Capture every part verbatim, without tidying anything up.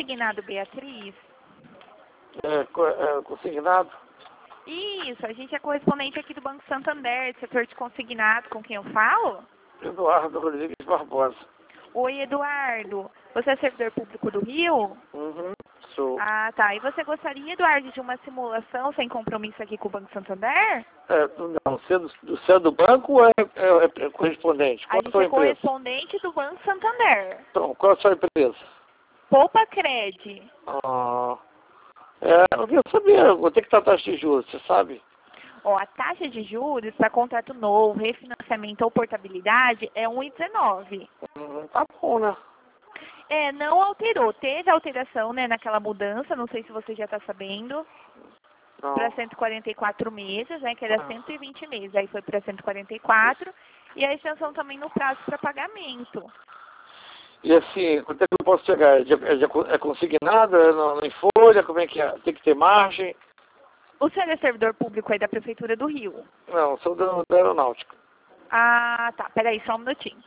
consignado, Beatriz? É, co- é, consignado? Isso, a gente é correspondente aqui do Banco Santander, setor de consignado, com quem eu falo? Eduardo Rodrigues Barbosa. Oi, Eduardo. Você é servidor público do Rio? Uhum, sou. Ah, tá. E você gostaria, Eduardo, de uma simulação sem compromisso aqui com o Banco Santander? É, não, você é do, você é do banco ou é, é, é correspondente? A Qual é a gente sua é empresa? correspondente do Banco Santander. Então, qual é a sua empresa? Poupa Cred. Ah, é, eu queria saber, vou ter que estar a taxa de juros, você sabe? Ó, a taxa de juros para contrato novo, refinanciamento ou portabilidade é um vírgula dezenove. Uhum, tá bom, né? É, não alterou. Teve alteração, né, naquela mudança, não sei se você já está sabendo, Não. para cento e quarenta e quatro meses, né, que era Ah. cento e vinte meses, aí foi para cento e quarenta e quatro, e a extensão também no prazo para pagamento. E assim, quanto é que eu posso chegar? É, de, é, de, é consignada, é não, em folha, como é que é? Tem que ter margem? O senhor é servidor público aí da Prefeitura do Rio? Não, sou da, da aeronáutica. Ah, tá. Peraí, só um minutinho.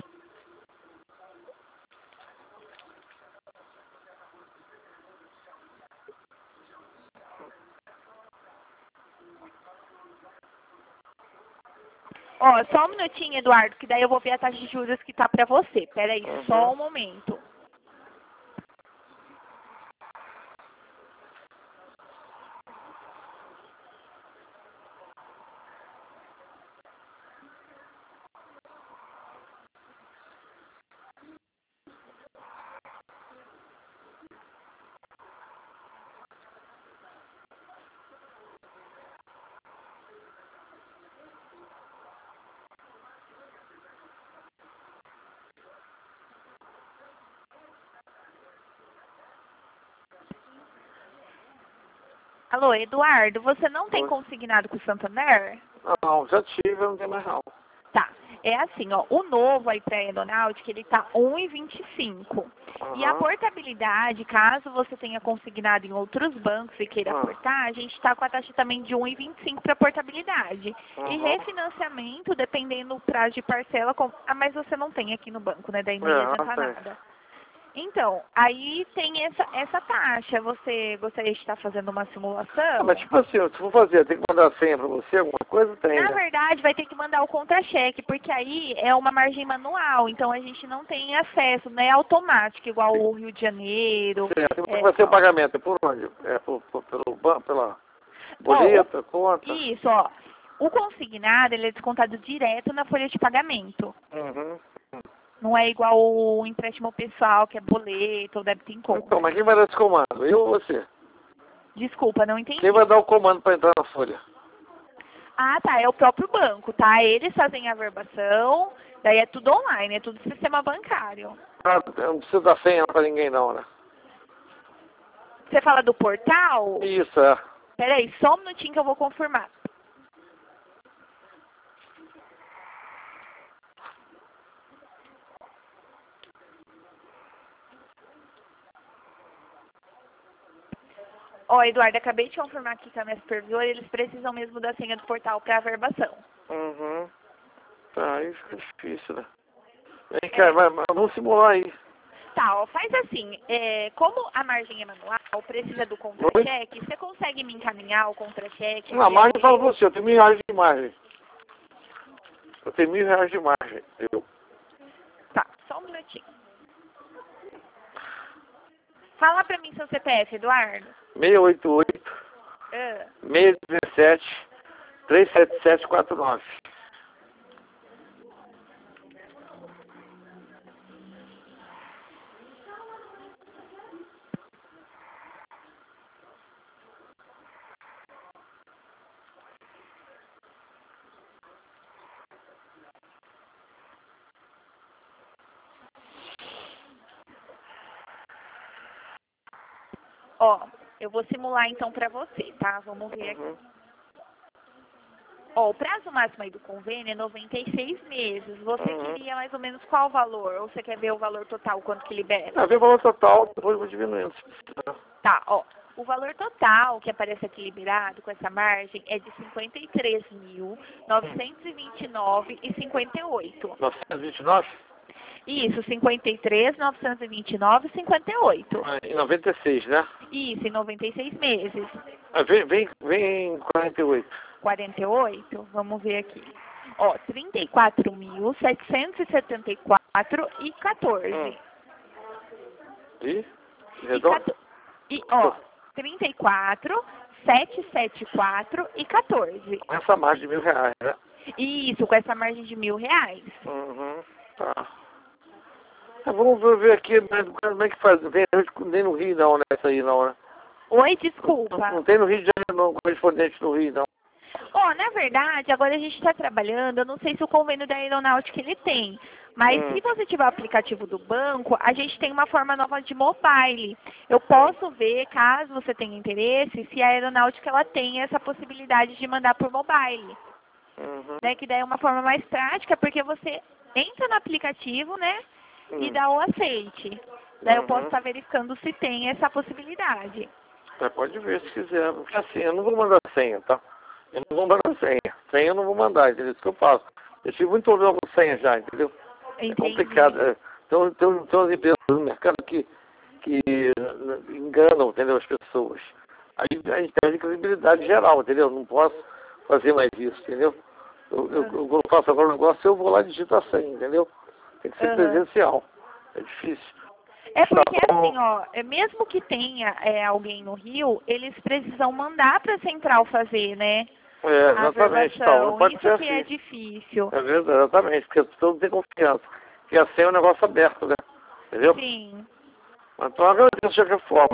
Ó, só um minutinho, Eduardo, que daí eu vou ver a taxa de juros que tá pra você. Peraí, Uhum. só um momento. Alô, Eduardo, você não tem Oi. consignado com o Santander? Não, já tive, eu não tenho mais não. Tá. É assim, ó, o novo aí pra aeronáutica, ele tá um vírgula vinte e cinco. E a Uhum. portabilidade, caso você tenha consignado em outros bancos e queira Ah. portar, a gente tá com a taxa também de um vírgula vinte e cinco para portabilidade. E Uhum. refinanciamento, dependendo do prazo de parcela, com... ah, mas você não tem aqui no banco, né? Daí não É, ia não adiantar tem. nada. Então, aí tem essa, essa taxa. Você gostaria de estar fazendo uma simulação? Mas tipo assim, se for fazer, tem que mandar a senha pra você, alguma coisa tem, Na né? verdade, vai ter que mandar o contra-cheque, porque aí é uma margem manual, então a gente não tem acesso, não é automático, igual o Rio de Janeiro. Certo. Como É, vai ser o tal. pagamento? É por onde? É por, por, pelo banco, pela Ó, boleta, o- conta? isso, ó. O consignado, ele é descontado direto na folha de pagamento. Uhum. Não é igual o empréstimo pessoal, que é boleto ou débito em conta. Então, mas quem vai dar esse comando? Eu ou você? Desculpa, não Quem entendi. vai dar o comando para entrar na folha? Ah, tá, é o próprio banco, tá? Eles fazem a verbação, daí é tudo online, é tudo sistema bancário. Ah, eu não preciso dar senha para ninguém não, né? Você fala do portal? Isso, é. Peraí, só um minutinho que eu vou confirmar. Ó, Eduardo, acabei de confirmar aqui com a minha supervisora, eles precisam mesmo da senha do portal para a verbação. Uhum. Tá, aí fica difícil, né? Vem É. cá, vai, mas vamos simular aí. Tá, ó, faz assim, é, como a margem é manual, precisa do contra-cheque, você consegue me encaminhar o contra-cheque? Não, a via margem eu falo e-mail? pra você, eu tenho mil reais de margem. Eu tenho mil reais de margem. Eu. Tá, só um minutinho. Fala pra mim seu C P F, Eduardo. seis oito oito, Ah, seis um sete, três sete sete quatro nove. ó, eu vou simular então pra você, tá? Vamos ver aqui. Uhum. Ó, o prazo máximo aí do convênio é noventa e seis meses. Você Uhum. queria mais ou menos qual valor? Ou você quer ver o valor total, quanto que libera? Ah, vem o valor total, depois eu vou diminuindo. se precisar. Tá, ó. O valor total que aparece aqui liberado com essa margem é de cinquenta e três mil, novecentos e vinte e nove reais e cinquenta e oito. novecentos e vinte e nove? Isso, cinquenta e três, novecentos e vinte e nove, cinquenta e oito. Ah, em noventa e seis, né? Isso, em noventa e seis meses. Ah, vem, vem, vem em quarenta e oito. quarenta e oito, vamos ver aqui. Ó, trinta e quatro mil, setecentos e setenta e quatro e quatorze. Hum. E? E, Redondo? quatorze, e, ó, trinta e quatro, setecentos e setenta e quatro e quatorze. Com essa margem de mil reais, né? Isso, com essa margem de mil reais. Uhum, tá. Ah, vamos ver ver aqui, mas como é que faz? Não tem nem no Rio não, né? Isso aí não, né? Oi, Não, desculpa. não tem no Rio de Janeiro não, correspondente no Rio não. Ó, na verdade, agora a gente está trabalhando, eu não sei se o convênio da aeronáutica ele tem, mas Hum. se você tiver o aplicativo do banco, a gente tem uma forma nova de mobile. Eu posso ver, caso você tenha interesse, se a aeronáutica ela tem essa possibilidade de mandar por mobile. Uhum. Né, que daí é uma forma mais prática, porque você entra no aplicativo, né, Hum. e dá o aceite. Daí eu posso Uhum. estar verificando se tem essa possibilidade. É, pode ver se quiser, porque assim, eu não vou mandar senha, tá? Eu não vou mandar senha. Senha eu não vou mandar, entendeu? Isso que eu faço. Eu tive muito problema com senha já, entendeu? Entendi. É complicado. É. Então, tem, tem umas empresas no mercado que, que enganam, entendeu, as pessoas. Aí a gente perde credibilidade geral, entendeu? Não posso fazer mais isso, entendeu? Eu, eu, eu, eu faço agora um negócio, eu vou lá e digito a senha, entendeu? Tem que ser Uhum. presencial. É difícil. É porque Tá bom. assim, ó, é, mesmo que tenha é, alguém no Rio, eles precisam mandar para a central fazer, né? É, A exatamente, tal. Não averbação. pode Isso ser que é assim. difícil. É verdade, exatamente, porque todo mundo tem confiança. E a senha é um negócio aberto, né? Entendeu? Sim. Então eu agradeço de qualquer forma.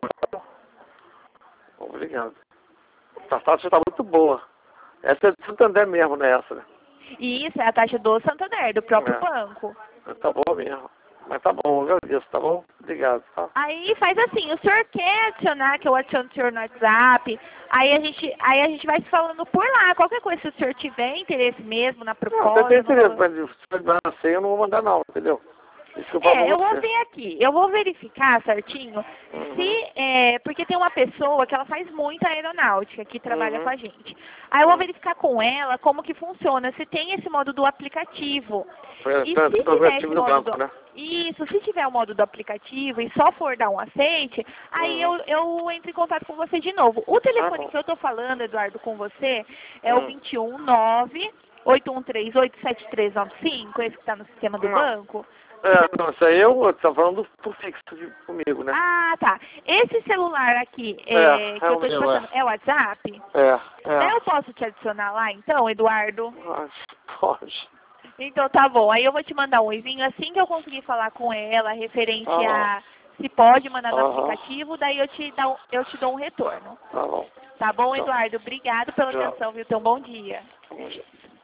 Obrigado. A taxa está muito boa. Essa é de Santander mesmo, né? Essa, né? E isso é a taxa do Santander, do próprio É. banco. Tá boa mesmo. Mas tá bom, eu agradeço, tá bom? Obrigado, tá? Aí faz assim, o senhor quer adicionar, que eu adiciono o senhor no WhatsApp, aí a gente, aí a gente vai se falando por lá. Qualquer coisa, se o senhor tiver interesse mesmo na Não, proposta. você tem no interesse, valor- mas se você mandar a senha eu não vou mandar não, entendeu? Isso que eu falo É, eu pra vou você. ver aqui, eu vou verificar certinho Uhum. se, é, porque tem uma pessoa que ela faz muita aeronáutica, que trabalha Uhum. com a gente. Aí eu vou Uhum. verificar com ela como que funciona, se tem esse modo do aplicativo. Foi E tanto se do tiver objetivo esse do modo banco, do... né? Isso, se tiver o modo do aplicativo e só for dar um aceite, aí Uhum. eu, eu entro em contato com você de novo. O Tá telefone bom. que eu tô falando, Eduardo, com você, é o Hum. vinte e um nove, oito um três, oito sete três nove cinco, esse que está no sistema do Não. banco. É, não, isso aí eu tô falando por fixo de, comigo, né? Ah, tá. Esse celular aqui É, é, é que eu o tô te meu, passando é. é o WhatsApp? É, Daí eu é. posso te adicionar lá, então, Eduardo? Pode, pode. Então tá bom. Aí eu vou te mandar um oizinho assim que eu conseguir falar com ela referente Tá bom. a se pode mandar no Aham. aplicativo, daí eu te, dá, um- eu te dou um retorno. Tá bom. Tá bom, Tchau. Eduardo? Obrigado pela Tchau. atenção, viu? Então, bom dia. Bom dia.